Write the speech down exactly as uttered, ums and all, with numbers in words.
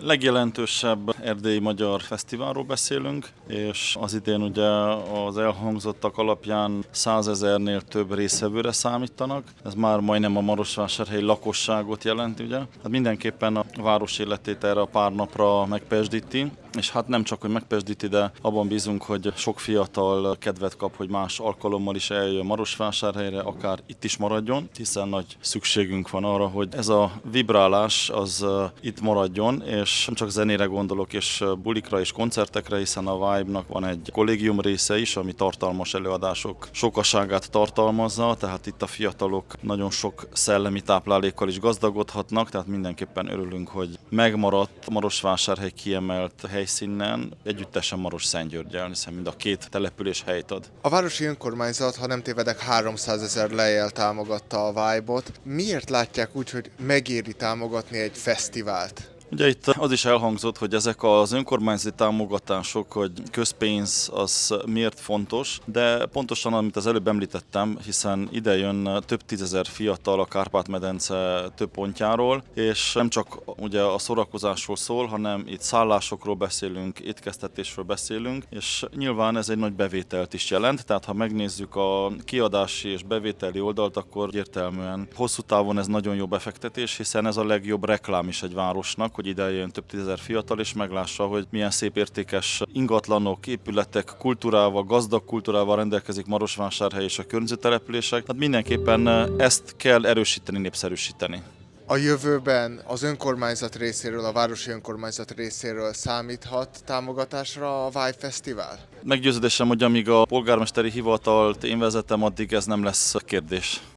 legjelentősebb erdélyi magyar fesztiválról beszélünk, és az idén ugye az elhangzottak alapján százezernél több résztvevőre számítanak. Ez már majdnem a marosvásárhelyi lakosságot jelenti, ugye? Hát mindenképpen a város életét erre a pár napra megpezsdíti, és hát nem csak, hogy megpezsdíti, de abban bízunk, hogy sok fiatal kedvet kap, hogy más alkalommal is eljöjjön Marosvásárhelyre, akár itt is maradjon, hiszen nagy szükségünk van arra, hogy ez a vibrálás az itt maradjon, és nem csak zenére gondolok, és bulikra és koncertekre, hiszen a Vibe-nak van egy kollégium része is, ami tartalmas előadások sokaságát tartalmazza, tehát itt a fiatalok nagyon sok szellemi táplálékkal is gazdagodhatnak, tehát mindenképpen örülünk, hogy megmaradt Marosvásárhely kiemelt helyszínen, együttesen Maros-Szentgyörggyel, hiszen mind a két település helyt ad. A városi önkormányzat, ha nem tévedek, háromszázezer lejjel támogatta a Vibe-ot. Miért látják úgy, hogy megéri támogatni egy fesztivált? Ugye itt az is elhangzott, hogy ezek az önkormányzati támogatások, hogy közpénz az miért fontos, de pontosan, amit az előbb említettem, hiszen ide jön több tízezer fiatal a Kárpát-medence több pontjáról, és nem csak ugye a szórakozásról szól, hanem itt szállásokról beszélünk, étkeztetésről beszélünk, és nyilván ez egy nagy bevételt is jelent, tehát ha megnézzük a kiadási és bevételi oldalt, akkor egyértelműen hosszú távon ez nagyon jó befektetés, hiszen ez a legjobb reklám is egy városnak, hogy ide jön több tízezer fiatal, és meglássa, hogy milyen szép értékes ingatlanok, épületek, kultúrával, gazdag kultúrával rendelkezik Marosvásárhely és a környező települések. Hát mindenképpen ezt kell erősíteni, népszerűsíteni. A jövőben az önkormányzat részéről, a városi önkormányzat részéről számíthat támogatásra a Vibe Fesztivál? Meggyőződésem, hogy amíg a polgármesteri hivatalt én vezetem, addig ez nem lesz kérdés.